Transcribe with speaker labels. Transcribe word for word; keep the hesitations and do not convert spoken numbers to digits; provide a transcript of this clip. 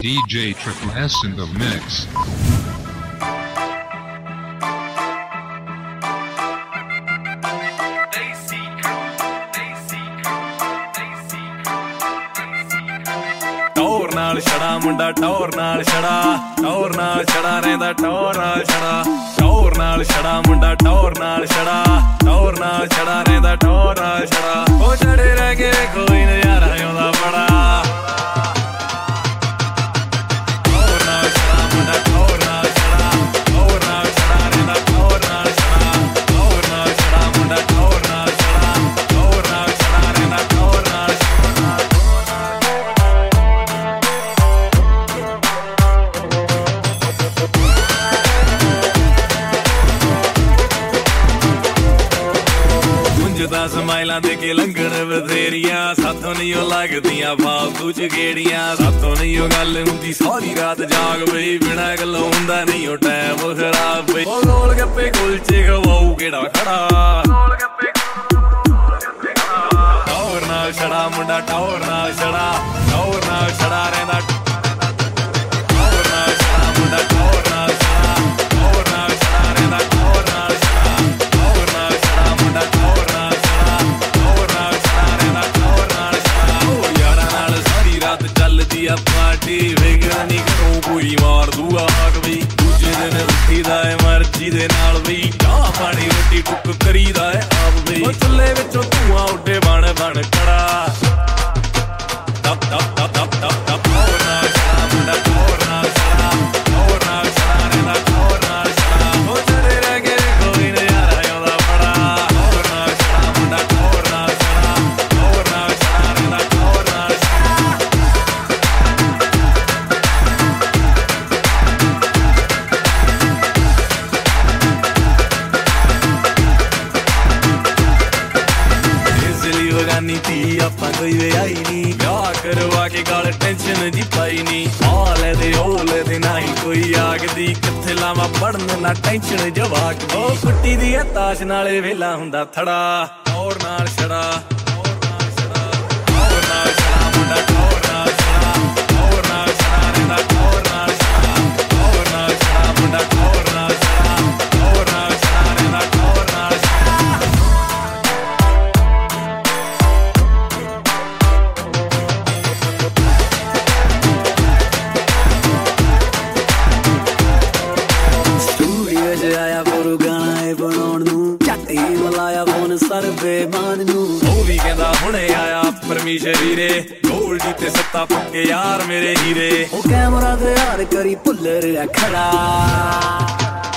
Speaker 1: D J Triple S in the mix.
Speaker 2: टौर नाल छड़ा मुंडा टौर नाल छड़ा टौर नाल छड़ा रहंदा टौर नाल छड़ा टौर नाल छड़ा मुंडा टौर नाल छड़ा टौर नाल छड़ा रहंदा टौर नाल छड़ा ओ छड़े रह के कोई नजारा आउंदा बड़ा टौर नाल छड़ा मुंडा टौर नाल छड़ा टौर नाल छड़ा रहंदा टौर नाल छड़ा टौर नाल छड़ा मुंडा टौर नाल छड़ा टौर नाल छड़ा रहंदा टौर नाल समाइलां दे के लंघण बथेरियां साथों नहीं लगदियां फालतू च गेड़ियां साथों नहीं गल हुंदी सारी रात जाग पई बिना गल्लों हुंदा नहीं टैम खराब पई ओ गोल गप्पे कुलचे खवाऊ केड़ा खड़ा टौर नाल छड़ा मुंडा टौर नाल छड़ा टौर नाल छड़ा रहंदा टौर नाल छड़ा मुंडा टौर नाल छड़ा टौर नाल छड़ा रहंदा टौर नाल छड़ा टौर नाल छड़ा मुंडा टौर पार्टी वेगरानी घरों पूरी मार दूआ आग बई दूजे दिन उठीदा है मर्जी दे नाल बई चाह पानी रोटी टुक करीदा है आप बई चुल्हे विचों धुआं उड्डे बण बण कड़ा तप तप तप तप तप तप टौर नाल छड़ा मुंडा टौर नाल छड़ा टौर नाल छड़ा रहंदा टौर नाल छड़ा ओ छड़े रह के कोई नजारा आउंदा बड़ा टौर नाल छड़ा मुंडा टौर नाल छड़ा टौर नाल छड़ा रहंदा टौर नाल नीति आपां कोई वे आई नी ब्याह करवा के गल टेंशन जी पाई नी हाल दे ओल दे नहीं कोई आगदी किथे लावा पढ़न ना टेंशन जवाक दी ओ कुट्टी दी ताश नाले वेला हुंदा थड़ा टौर नाल छड़ा टौर नाल छड़ा टौर नाल छड़ा मुंडा टौर नाल छड़ा टौर नाल छड़ा रहंदा टौर नाल छड़ा टौर नाल छड़ा मुंडा टौर नाल छड़ा टौर नाल छड़ा रहंदा टौर नाल ਸਰਵੇ ਮਾਨ ਨੂੰ ਉਹ ਵੀ ਕਹਿੰਦਾ ਹੁਣੇ ਆਇਆ ਪਰਮੇਸ਼ਰੀ ਰੇ ਗੋਲਡੀ ਤੇ ਸੱਤਾ ਪੱਕੇ ਯਾਰ ਮੇਰੇ ਹੀਰੇ ਉਹ ਕੈਮਰਾ ਤੇ ਯਾਰ ਕਰੀ ਭੁੱਲ ਰਿਹਾ ਖੜਾ